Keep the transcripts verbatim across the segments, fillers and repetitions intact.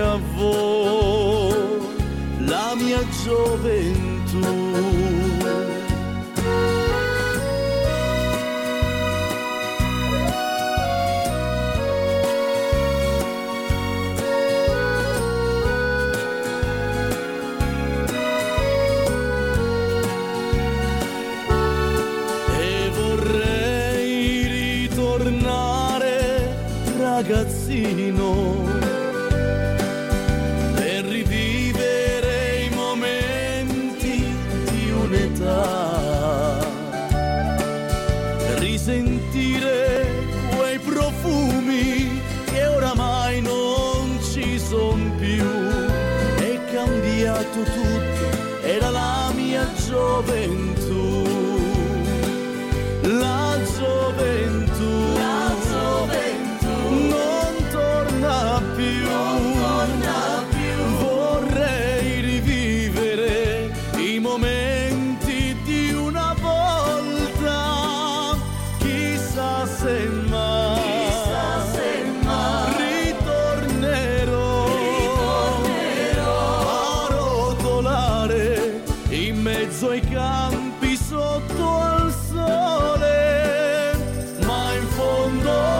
a voi la mia gioventù. Ragazzino, per rivivere i momenti di un'età, risentire quei profumi che oramai non ci son più. È cambiato tutto, era la mia gioventù, la gioventù, la gioventù. Non torna più, non torna più. Vorrei rivivere i momenti di una volta. Chissà se mai, chissà se mai ritornerò, ritornerò a rotolare in mezzo ai campi sotto al sole, ma in fondo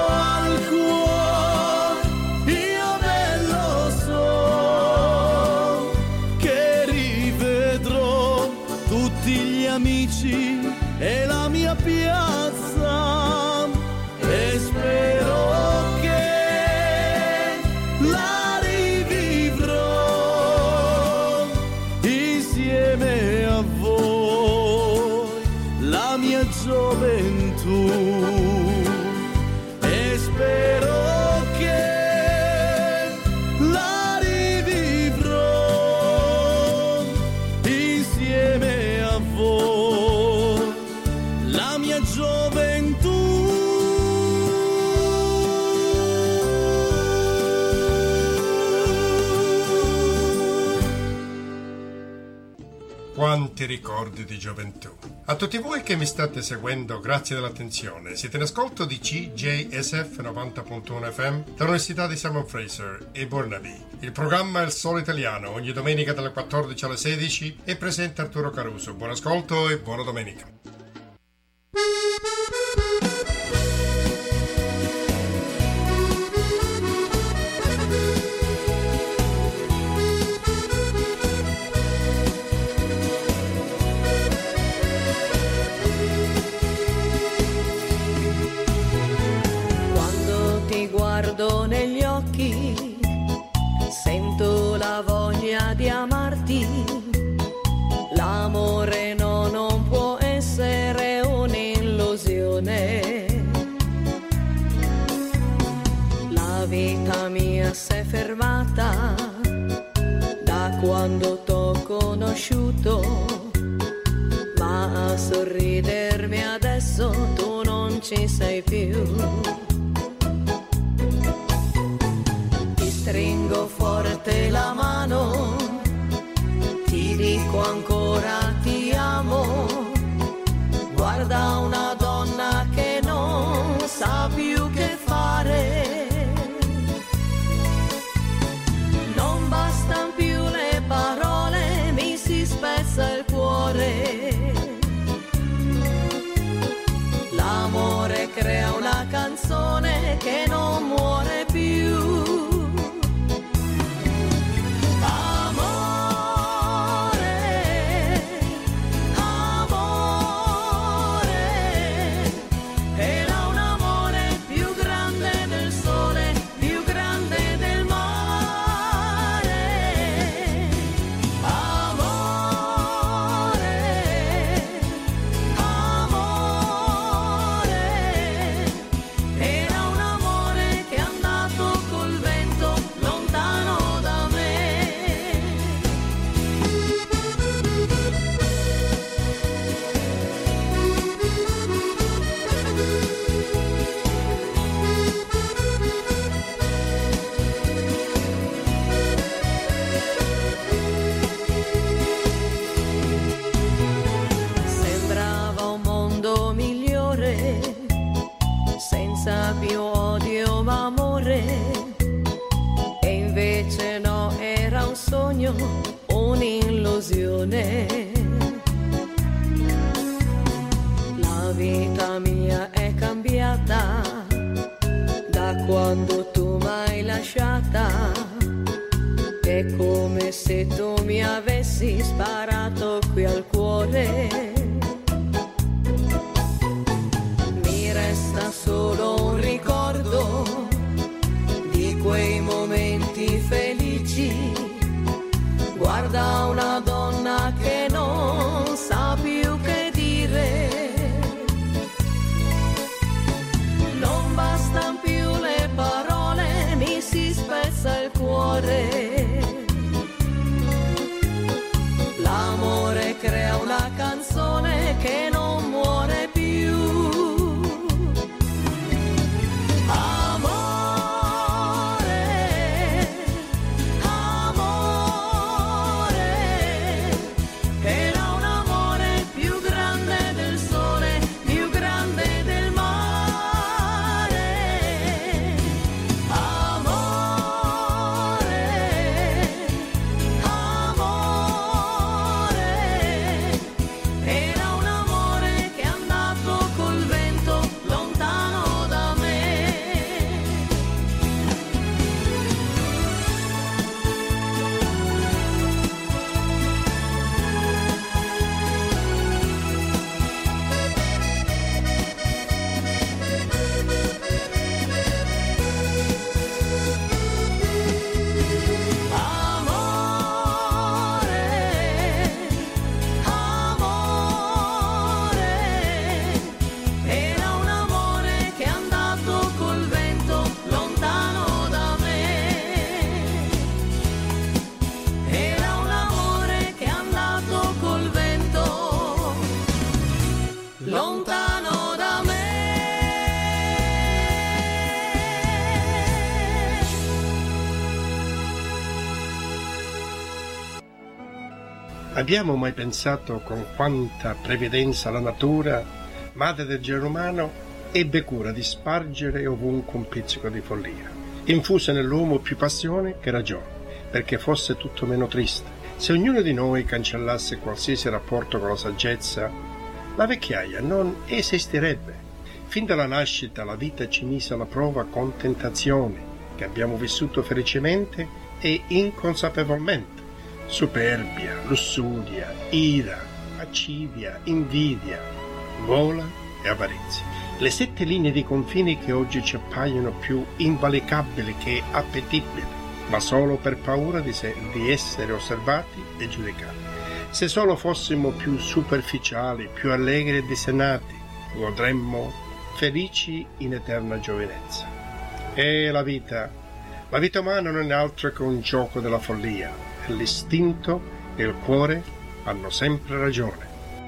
amici e la mia piazza, e spero che la rivivrò insieme a voi la mia gioventù, e spero che la rivivrò insieme a voi la mia gioventù. Quanti ricordi di gioventù. A tutti voi che mi state seguendo, grazie dell'attenzione. Siete in ascolto di C J S F novanta punto uno F M dall'Università di Simon Fraser e Burnaby. Il programma è Il Solo Italiano, ogni domenica dalle quattordici alle sedici, e presenta Arturo Caruso. Buon ascolto e buona domenica. Guardo negli occhi, sento la voglia di amarti. L'amore no, non può essere un'illusione. La vita mia si è fermata da quando t'ho conosciuto, ma a sorridermi adesso tu non ci sei più. Stringo forte la mano, ti dico ancora ti amo. Guarda una donna che non sa più che fare. Non bastan più le parole, mi si spezza il cuore. L'amore crea una canzone che non muore più. Era un amore che sogno, un'illusione. La vita mia è cambiata da quando tu m'hai lasciata. È come se tu mi avessi sparato qui al cuore. Mi resta solo un ricordo di quei momenti felici. Guarda una donna che non sa più che dire. Non bastan più le parole, mi si spezza il cuore. L'amore crea una canzone che non muore più. Abbiamo mai pensato con quanta previdenza la natura, madre del genere umano, ebbe cura di spargere ovunque un pizzico di follia, infuse nell'uomo più passione che ragione, perché fosse tutto meno triste. Se ognuno di noi cancellasse qualsiasi rapporto con la saggezza, la vecchiaia non esisterebbe. Fin dalla nascita la vita ci mise alla prova con tentazioni che abbiamo vissuto felicemente e inconsapevolmente. Superbia, lussuria, ira, accidia, invidia, gola e avarizia. Le sette linee di confine che oggi ci appaiono più invalicabili che appetibili, ma solo per paura di, se- di essere osservati e giudicati. Se solo fossimo più superficiali, più allegri e dissenati, godremmo felici in eterna giovinezza. E la vita, la vita umana non è altro che un gioco della follia. L'istinto e il cuore hanno sempre ragione.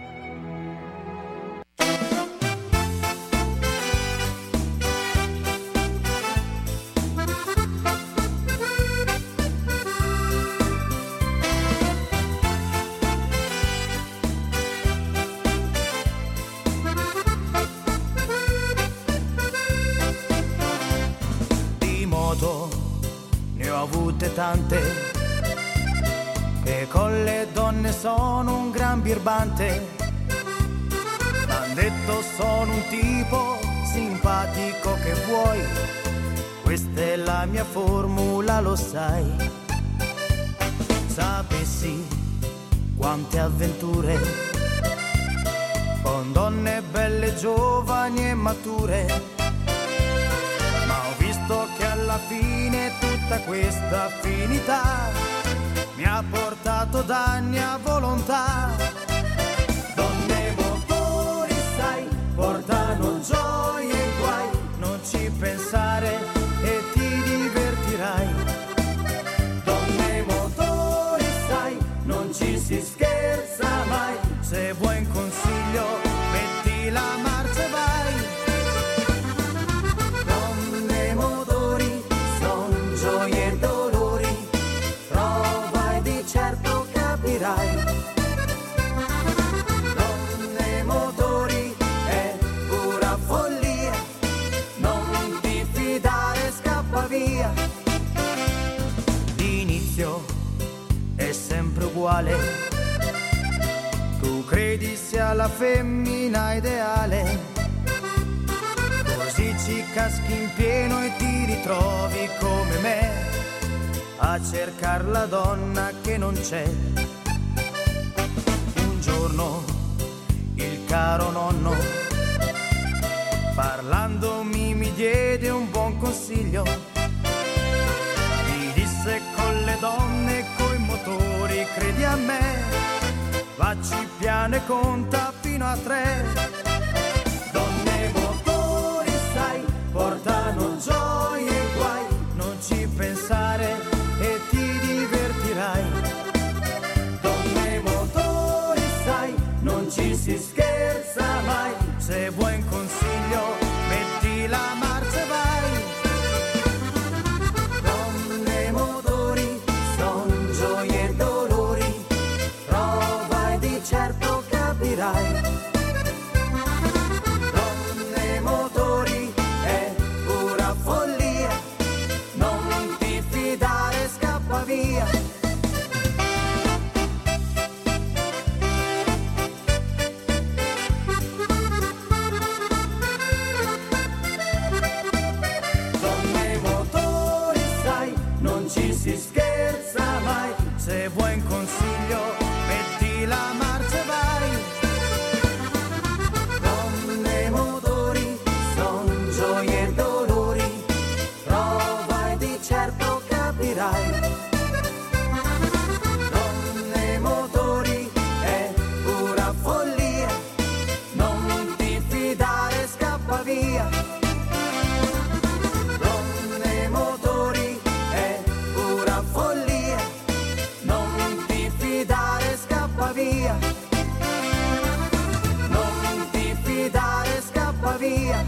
Di moto ne ho avute tante, e con le donne sono un gran birbante. M'han detto sono un tipo simpatico che vuoi, questa è la mia formula, lo sai. Sapessi quante avventure con donne belle, giovani e mature, ma ho visto che alla fine tutta questa affinità mi ha portato danni a volontà. Donne e motori, sai, portano gioia e guai, non ci pensare e ti divertirai. Donne e motori, sai, non ci si scherza mai, se vuoi un consiglio metti la marcia e vai. Donne e motori, son gioie e dolori, certo capirai. Donne e motori è pura follia, non ti fidare, scappa via. L'inizio è sempre uguale. Tu credi sia la femmina ideale, così ci caschi in pieno e ti ritrovi come me a cercar la donna che non c'è. Un giorno il caro nonno parlandomi mi diede un buon consiglio. Mi disse: con le donne e coi motori credi a me, vacci piano e conta fino a tre. Donne e motori sai portano gioia e guai, non ci pensare e ti divertirai. Donne e motori sai non ci si scherza mai, se vuoi un consiglio metti la marcia e vai. Donne e motori son gioie e dolori, prova e di certo capirai. Donne e motori è pura follia, non ti fidare, scappa via. Si scherza mai, se vuoi un consiglio metti la marcia e vai. Donne e motori son gioie e dolori, prova e di certo capirai. Donne e motori è pura follia, non ti fidare, scappa via. Via. Non ti fidare, scappa via.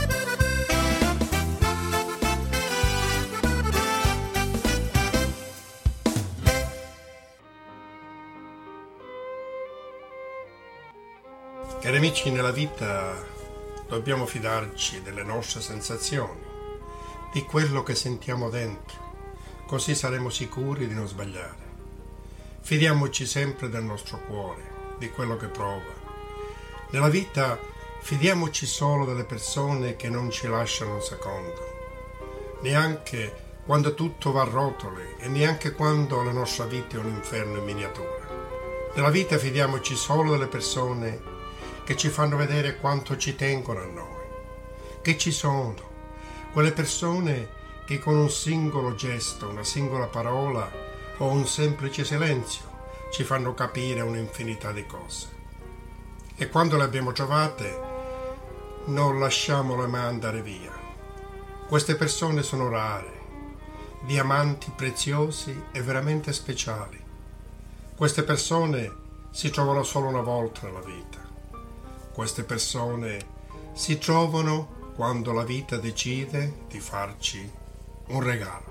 Cari amici, nella vita dobbiamo fidarci delle nostre sensazioni, di quello che sentiamo dentro, così saremo sicuri di non sbagliare. Fidiamoci sempre del nostro cuore, di quello che prova. Nella vita fidiamoci solo delle persone che non ci lasciano un secondo, neanche quando tutto va a rotoli e neanche quando la nostra vita è un inferno in miniatura. Nella vita fidiamoci solo delle persone che ci fanno vedere quanto ci tengono a noi, che ci sono, quelle persone che con un singolo gesto, una singola parola o un semplice silenzio ci fanno capire un'infinità di cose. E quando le abbiamo trovate non lasciamole mai andare via. Queste persone sono rare, diamanti preziosi e veramente speciali. Queste persone si trovano solo una volta nella vita. Queste persone si trovano quando la vita decide di farci un regalo.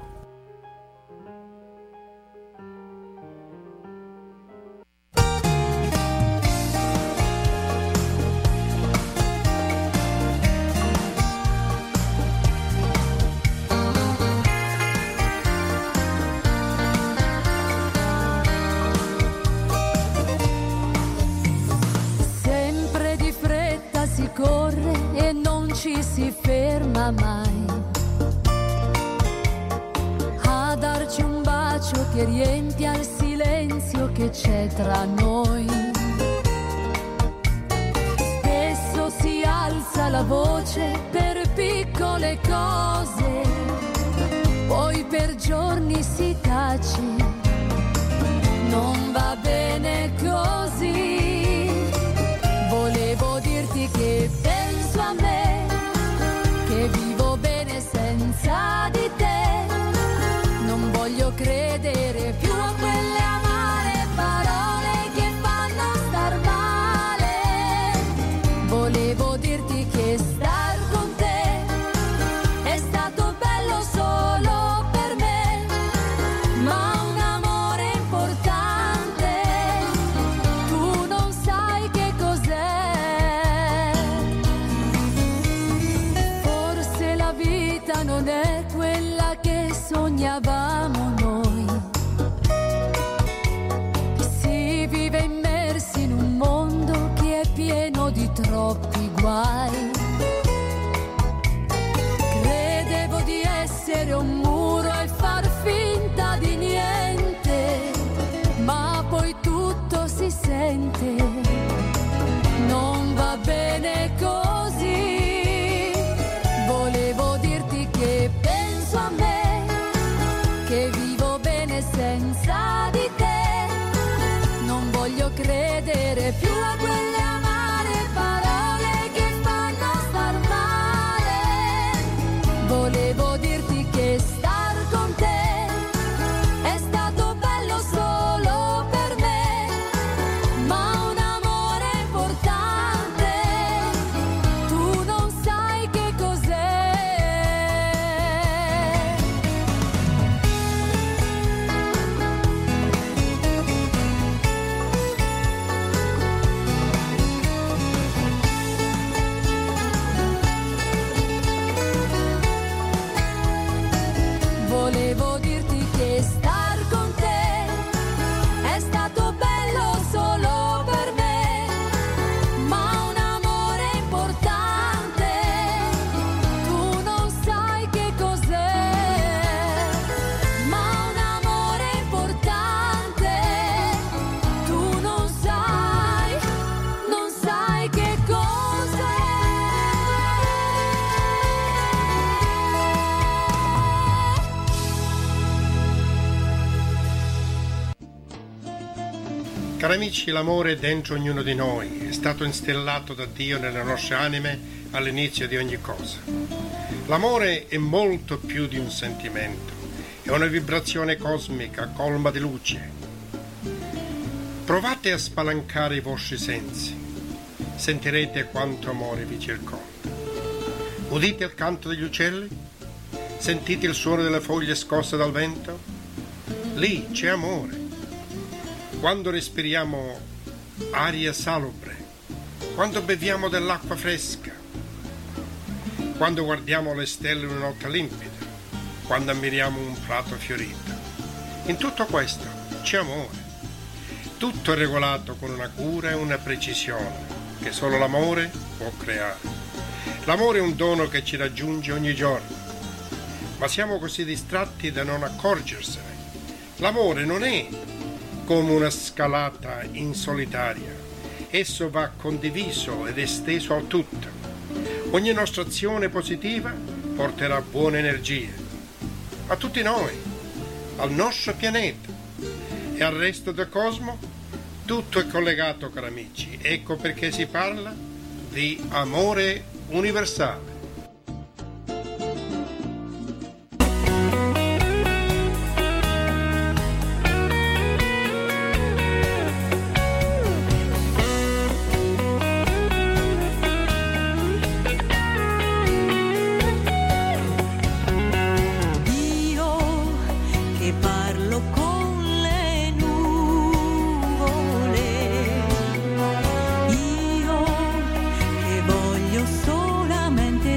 Si ferma mai a darci un bacio che riempia il silenzio che c'è tra noi. Spesso si alza la voce per piccole cose, poi per giorni si tace. Non va bene così. Volevo dirti che penso a me, che vivo bene senza di te. Non voglio credere più a quelle amare parole che fanno star male. Volevo dirti che star con te è stato bello solo per me, ma un amore importante tu non sai che cos'è. Non è quella che sognavamo noi, niente, non va bene così. Volevo dirti che penso a me, che vivo bene senza di te. Non voglio credere più a quelle amare parole che fanno star male. Volevo dirti che star con te è stato bello solo per me, ma un amore importante tu non sai che cos'è. Volevo dirti che star con te è stato bello solo per me, ma un amore importante tu non sai che cos'è. Ma un amore importante tu non sai, non sai che cos'è. Cari amici, l'amore è dentro ognuno di noi, è stato instillato da Dio nelle nostre anime all'inizio di ogni cosa. L'amore è molto più di un sentimento, è una vibrazione cosmica colma di luce. Provate a spalancare i vostri sensi, sentirete quanto amore vi circonda. Udite il canto degli uccelli? Sentite il suono delle foglie scosse dal vento? Lì c'è amore. Quando respiriamo aria salubre, quando beviamo dell'acqua fresca, quando guardiamo le stelle in una notte limpida, quando ammiriamo un prato fiorito. In tutto questo c'è amore. Tutto è regolato con una cura e una precisione che solo l'amore può creare. L'amore è un dono che ci raggiunge ogni giorno, ma siamo così distratti da non accorgersene. L'amore non è come una scalata in solitaria, esso va condiviso ed esteso al tutto. Ogni nostra azione positiva porterà buone energie a tutti noi, al nostro pianeta e al resto del cosmo. Tutto è collegato, cari amici. Ecco perché si parla di amore universale. Solamente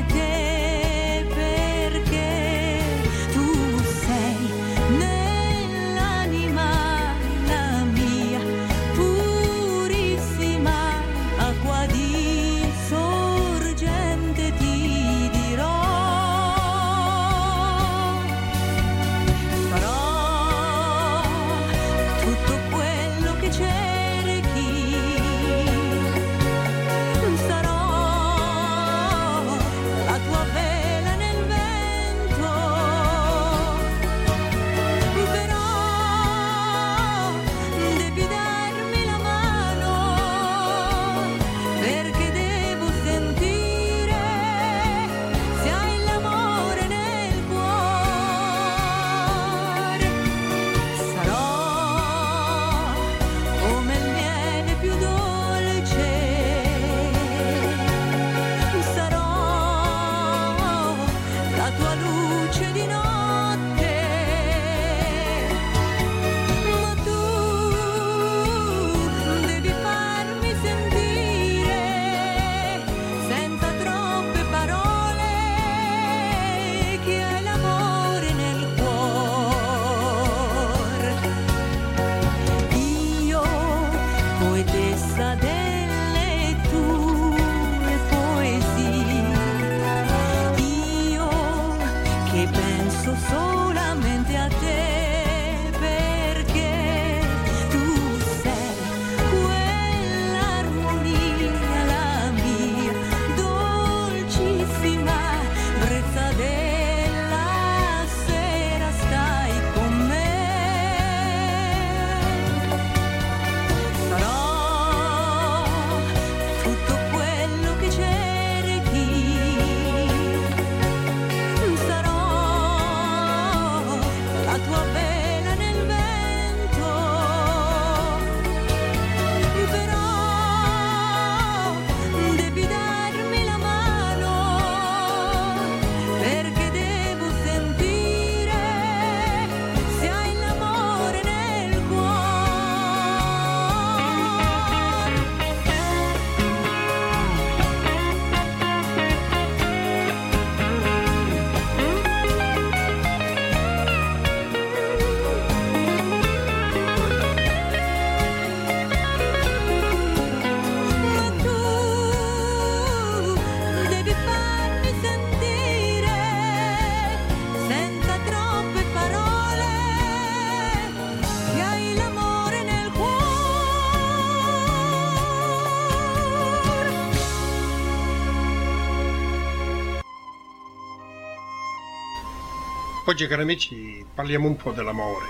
Oggi, cari amici, parliamo un po' dell'amore.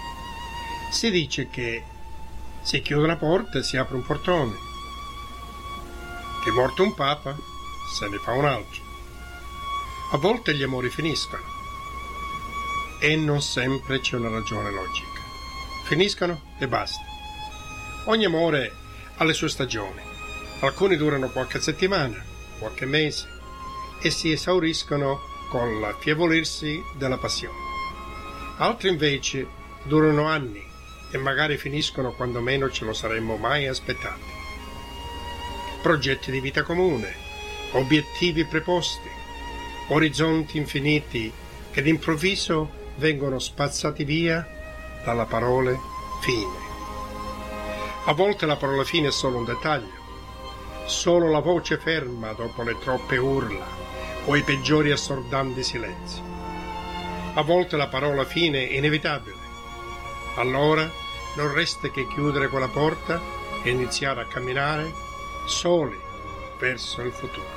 Si dice che si chiude una porta e si apre un portone, che è morto un papa, se ne fa un altro. A volte gli amori finiscono e non sempre c'è una ragione logica. Finiscono e basta. Ogni amore ha le sue stagioni. Alcuni durano qualche settimana, qualche mese e si esauriscono con l'affievolirsi della passione. Altri invece durano anni e magari finiscono quando meno ce lo saremmo mai aspettati. Progetti di vita comune, obiettivi preposti, orizzonti infiniti che d'improvviso vengono spazzati via dalla parola fine. A volte la parola fine è solo un dettaglio, solo la voce ferma dopo le troppe urla o i peggiori assordanti silenzi. A volte la parola fine è inevitabile. Allora non resta che chiudere quella porta e iniziare a camminare soli verso il futuro.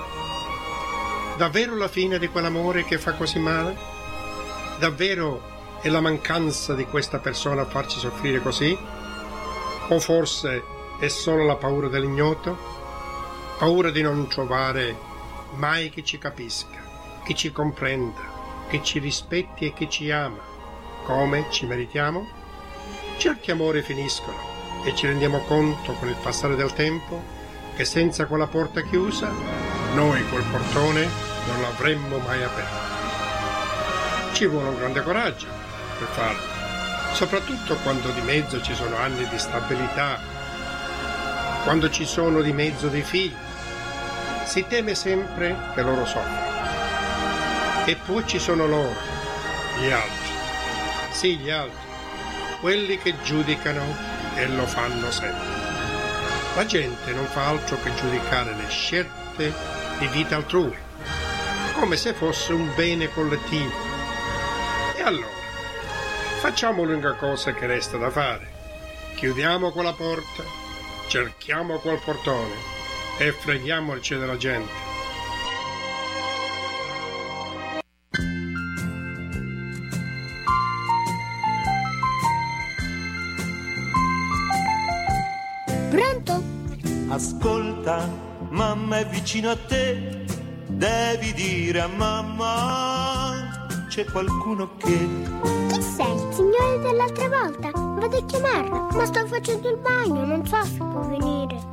Davvero la fine di quell'amore che fa così male? Davvero è la mancanza di questa persona a farci soffrire così? O forse è solo la paura dell'ignoto? Paura di non trovare mai chi ci capisca, chi ci comprenda, chi ci rispetti e chi ci ama, come ci meritiamo? Certi amori finiscono e ci rendiamo conto con il passare del tempo che senza quella porta chiusa noi quel portone non l'avremmo mai aperto. Ci vuole un grande coraggio per farlo, soprattutto quando di mezzo ci sono anni di stabilità, quando ci sono di mezzo dei figli. Si teme sempre che loro soffrano. E poi ci sono loro, gli altri. Sì, gli altri, quelli che giudicano e lo fanno sempre. La gente non fa altro che giudicare le scelte di vita altrui, come se fosse un bene collettivo. E allora, facciamo l'unica cosa che resta da fare. Chiudiamo quella porta, cerchiamo quel portone e freghiamoci della gente. Pronto? Ascolta, mamma è vicino a te, devi dire a mamma c'è qualcuno che... Chi sei? Il signore dell'altra volta? Vado a chiamarlo, ma sto facendo il bagno, non so se può venire.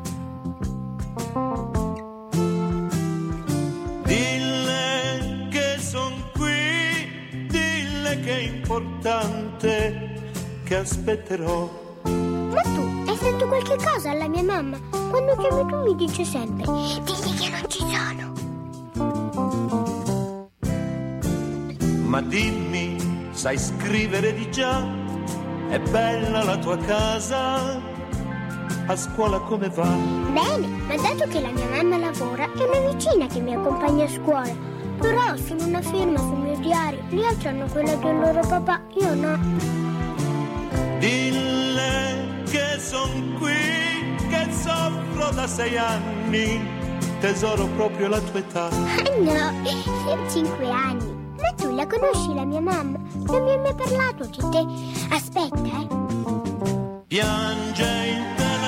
Dille che son qui, dille che è importante, che aspetterò. Ma tu hai fatto qualche cosa alla mia mamma? Quando chiami tu mi dice sempre digli che non ci sono. Ma dimmi, sai scrivere di già? È bella la tua casa? A scuola come va? Bene, ma dato che la mia mamma lavora, è una vicina che mi accompagna a scuola. Però sono una firma sul mio diario, gli altri hanno quella del loro papà, io no. Dille che son qui, che soffro da sei anni, tesoro proprio la tua età. Ah no, per cinque anni. Ma tu la conosci la mia mamma? Non mi hai mai parlato di te. Aspetta, eh. Piange il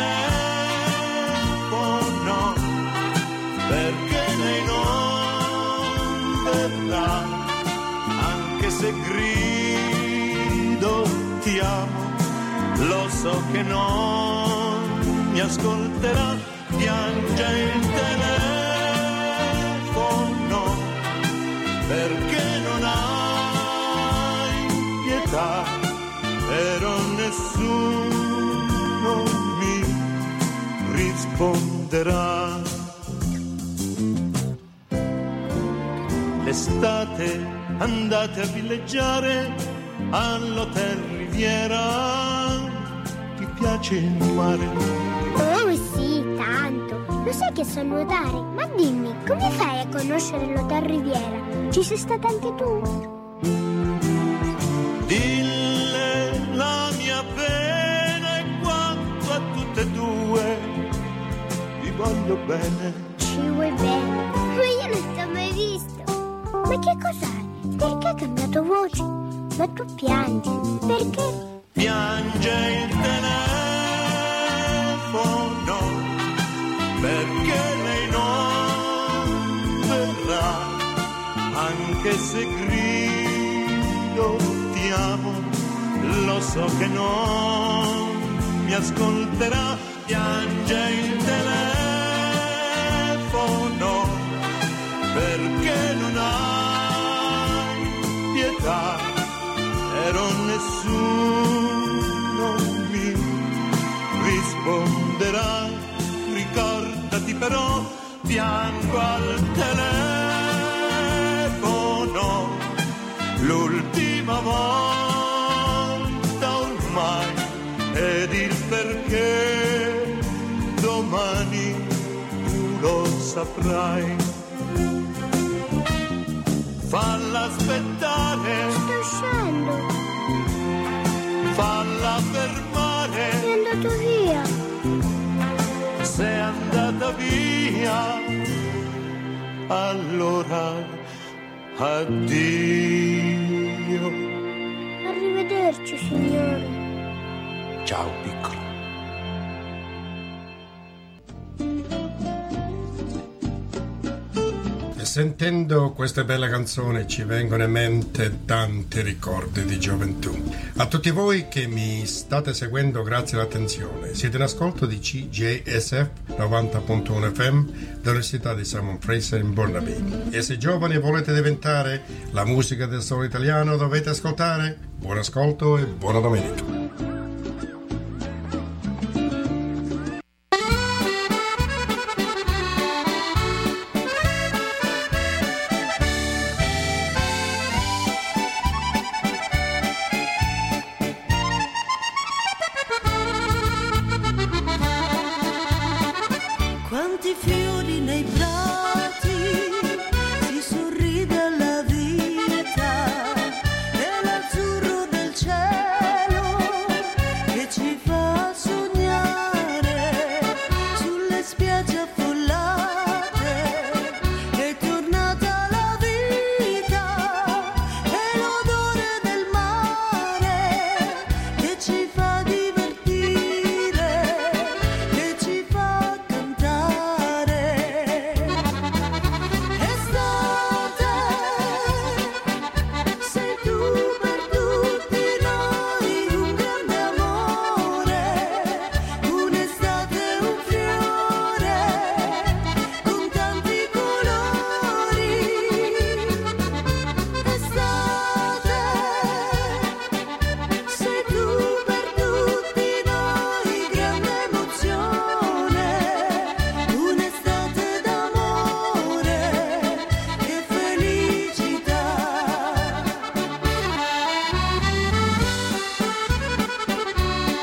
telefono perché lei non verrà, anche se grido ti amo, lo so che non mi ascolterà. Piange il telefono perché non hai pietà, però nessuno mi risponderà. L'estate andate a villeggiare all'Hotel Riviera, ti piace il mare? Oh sì, tanto. Lo sai che so nuotare? Ma dimmi, come fai a conoscere l'Hotel Riviera? Ci sei stata anche tu? Dille la mia pena e quanto a tutte e due vi voglio bene. Ci vuoi bene? Ma io non ti ho mai visto. Ma che cos'hai? Perché hai cambiato sottovoce, ma tu piangi, perché? Piange il telefono perché lei non verrà, anche se grido ti amo, lo so che non mi ascolterà. Piange il telefono perché non hai pietà, però nessuno mi risponderà. Ricordati però, piango al telefono, l'ultima volta ormai, ed il perché domani tu lo saprai. Falla aspettare, Sto uscendo, falla fermare, è andato via. sei andata via, allora addio. Arrivederci, signore. Ciao piccolo. Sentendo queste belle canzoni ci vengono in mente tanti ricordi di gioventù. A tutti voi che mi state seguendo, grazie all'attenzione. Siete in ascolto di C J S F novanta punto uno F M dell'Università di Simon Fraser in Burnaby. E se giovani volete diventare, la musica del solo italiano dovete ascoltare. Buon ascolto e buona domenica. Quanti fiori nei prati, si sorride alla vita, e l'azzurro del cielo che ci fa